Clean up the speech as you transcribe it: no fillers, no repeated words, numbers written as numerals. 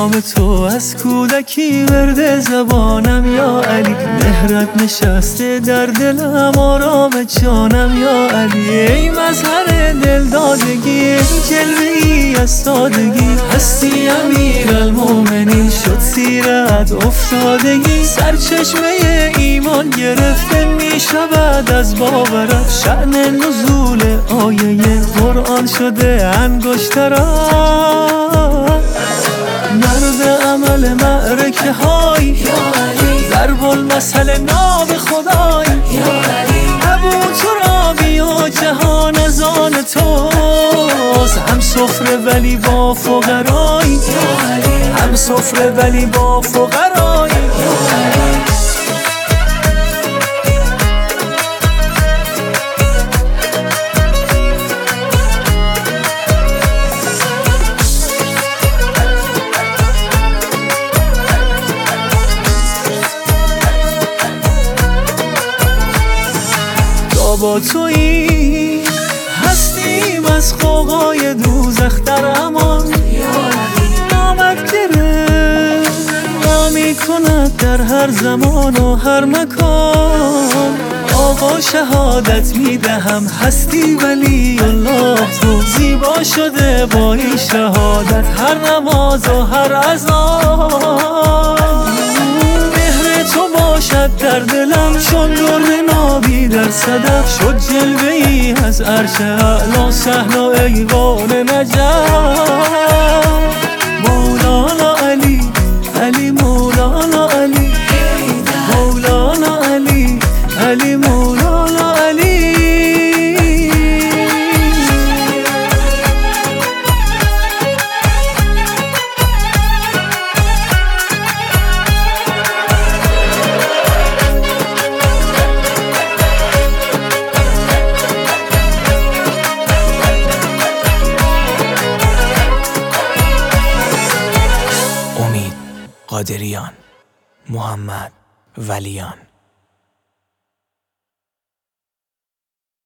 نام تو از کودکی ورد زبانم یا علی، مهرت نشسته در دلم آرام جانم یا علی. ای مظهر دلدادگی، جلوه ای از سادگی، هستی امیرالمومنین شد سیرت افتادگی. سرچشمه ایمان گرفته می شود از باورت، شأن نزول آیه قرآن شده انگشترت. مرد عمل معرکه های ضرب المثل ناب خدای، ابو ترابی و جهان از آن توست. هم سفره ولی با فقرایی، هم سفره ولی با فقرایی. با تویی هستیم از خوغای دوزخ در امان. نامت گرفت می کند در هر زمان و هر مکان. آقا شهادت می دهم هستی ولی الله تو، زیبا شده با این شهادت هر نماز و هر اذان. مهر تو باشد در دلم چون در نابی در صدف، شد جلوه ای از عرش اعلی صحن و ایوان نجف. مولانا علی علی مولانا علی، مولانا علی علی مولانا علی. قادریان، محمد ولیان.